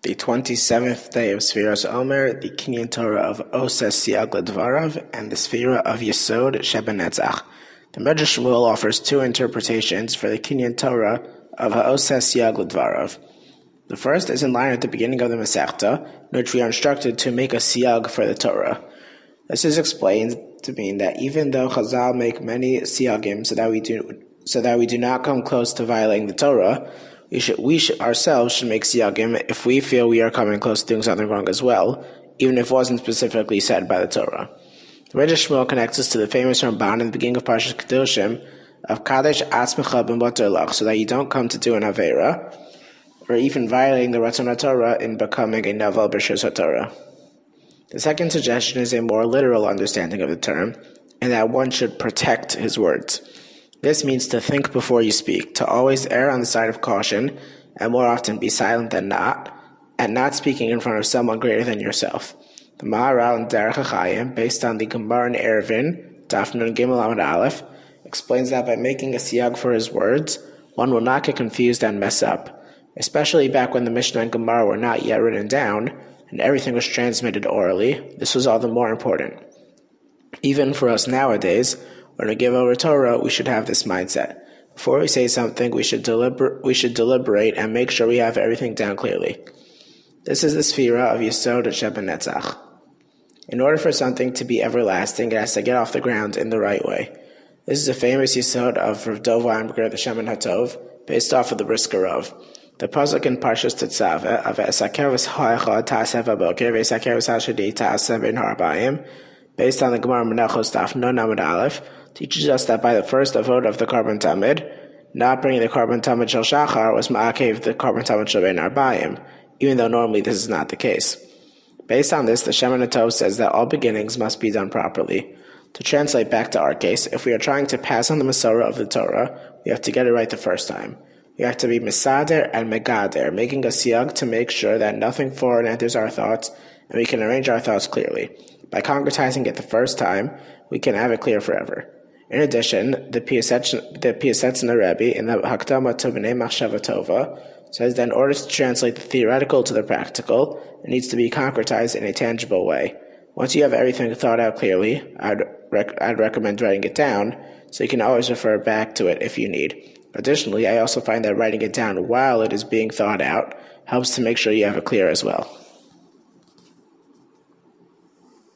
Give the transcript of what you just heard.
The 27th day of Sfiras Omer, the Kinyan Torah of Oses Siag Ledvarav, and the Sfira of Yesod Shebenetzach. The Medrash Shmuel offers two interpretations for the Kinyan Torah of Oses Siag Ledvarav. The first is in line at the beginning of the Masechta, in which we are instructed to make a siag for the Torah. This is explained to mean that even though Chazal make many siagim so that we do not come close to violating the Torah, we ourselves should make siyagim if we feel we are coming close to doing something wrong as well, even if it wasn't specifically said by the Torah. The Medrash Shmuel connects us to the famous Ramban in the beginning of Parshas Kedoshim of Kadesh Atzmecha b'Mutar Lach, so that you don't come to do an Aveira, or even violating the Ratzon HaTorah in becoming a Naval B'Shus HaTorah. The second suggestion is a more literal understanding of the term, and that one should protect his words. This means to think before you speak, to always err on the side of caution, and more often be silent than not, and not speaking in front of someone greater than yourself. The Maharal in Derech HaChaim, based on the Gemara in Eruvin, Daf Nun Gimel Amud Aleph, explains that by making a siyag for his words, one will not get confused and mess up, especially back when the Mishnah and Gemara were not yet written down, and everything was transmitted orally. This was all the more important. Even for us nowadays, when we give over Torah, we should have this mindset. Before we say something, we should deliberate and make sure we have everything down clearly. This is the Sfira of Yesod Shebenetzach. In order for something to be everlasting, it has to get off the ground in the right way. This is a famous Yesod of Rav Dov Weinberger, the Shemin HaTov, based off of the Brisker Rav. The pasuk in Parshas Tetzaveh of Esakeres Ha'echad Ta'aseh V'Boker V'Esakeres Ha'Shadi Ta'aseh V'In Ha'Arbayim, based on the Gemara Menachos Daf Nun Amud Aleph, teaches us that by the first avod of the Karban Tamid, not bringing the Karban Tamid Shel Shachar was ma'akev the Karban Tamid Shel Bein Arbayim, even though normally this is not the case. Based on this, the Shemin HaTov says that all beginnings must be done properly. To translate back to our case, if we are trying to pass on the Masorah of the Torah, we have to get it right the first time. We have to be Mesader and Megader, making a siyag to make sure that nothing foreign enters our thoughts, and we can arrange our thoughts clearly. By concretizing it the first time, we can have it clear forever. In addition, the Piasetzner Rebbe in the Hakdama to B'nai Machshava Tova says that in order to translate the theoretical to the practical, it needs to be concretized in a tangible way. Once you have everything thought out clearly, I'd recommend writing it down, so you can always refer back to it if you need. Additionally, I also find that writing it down while it is being thought out helps to make sure you have it clear as well.